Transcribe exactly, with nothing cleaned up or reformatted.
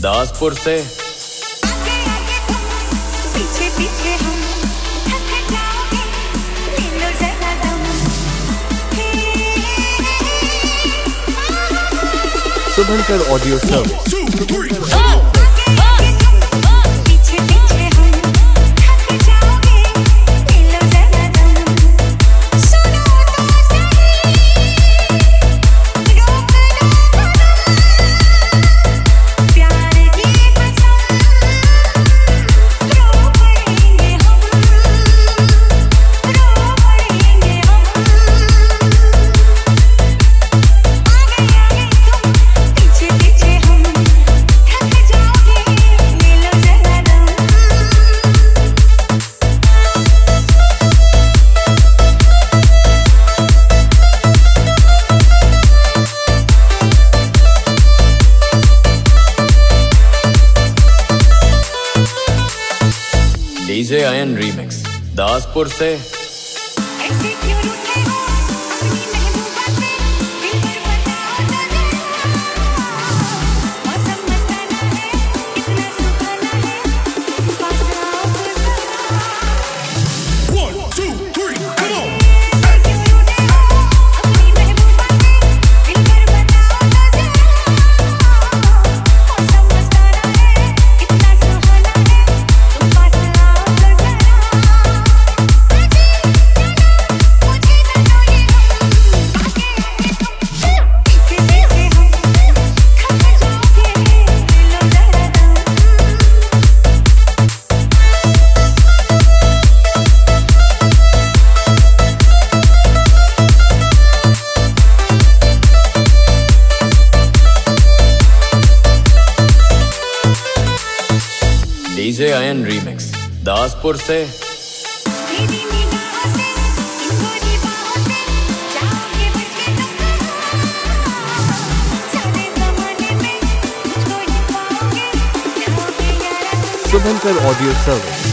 दासपुर से। आगे आगे तुम, पीछे पीछे हम, थक जाओगे, ले लो जरा दम। Shubhankar audio service. DJ Ayan remix Daspur से। ऐसे क्यों रूठे हो अपनी महबूबा से, दिल पर बताओ ना जरा। मौसम मस्ताना है, कितना सुहाना है, पास आओ तो जरा। One, two, three, come on! ऐसे क्यों रूठे हो अपनी महबूबा से, दिल पर बताओ ना जरा। मौसम मस्ताना है, कितना सुहाना है, तुम पास आओ तो जरा। डीजे आयन रीमिक्स दासपुर से। मेरी निगाहों से, इन गोरी बाहों से, जाओगे बढ़ के तुम। सारे ज़माने में मुझको ही पाओगे, जाओगे यारा तुम। Shubhankar audio service.